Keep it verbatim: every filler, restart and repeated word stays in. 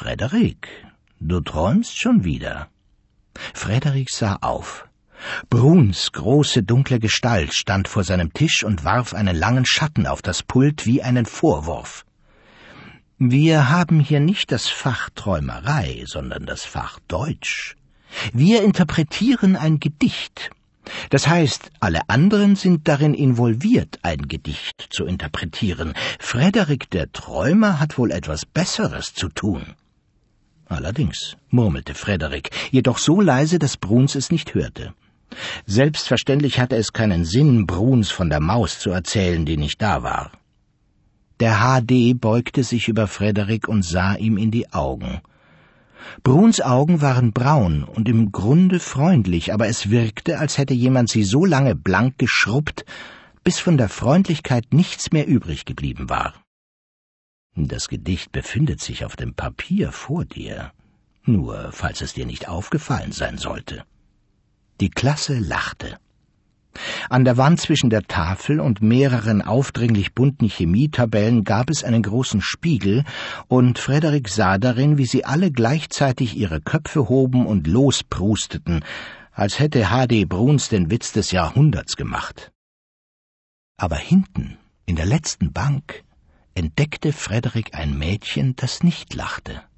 »Frederik, du träumst schon wieder.« Frederik sah auf. Bruns große dunkle Gestalt stand vor seinem Tisch und warf einen langen Schatten auf das Pult wie einen Vorwurf. »Wir haben hier nicht das Fach Träumerei, sondern das Fach Deutsch. Wir interpretieren ein Gedicht. Das heißt, alle anderen sind darin involviert, ein Gedicht zu interpretieren. Frederik der Träumer hat wohl etwas Besseres zu tun.« »Allerdings«, murmelte Frederik, jedoch so leise, dass Bruns es nicht hörte. Selbstverständlich hatte es keinen Sinn, Bruns von der Maus zu erzählen, die nicht da war. Der H D beugte sich über Frederik und sah ihm in die Augen. Bruns Augen waren braun und im Grunde freundlich, aber es wirkte, als hätte jemand sie so lange blank geschrubbt, bis von der Freundlichkeit nichts mehr übrig geblieben war. »Das Gedicht befindet sich auf dem Papier vor dir, nur falls es dir nicht aufgefallen sein sollte.« Die Klasse lachte. An der Wand zwischen der Tafel und mehreren aufdringlich bunten Chemietabellen gab es einen großen Spiegel, und Frederik sah darin, wie sie alle gleichzeitig ihre Köpfe hoben und losprusteten, als hätte H D Bruns den Witz des Jahrhunderts gemacht. Aber hinten, in der letzten Bank, entdeckte Frederik ein Mädchen, das nicht lachte.